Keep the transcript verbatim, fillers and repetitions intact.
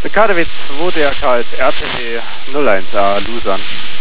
K D W zwei D R K als R T W null eins A Lusan.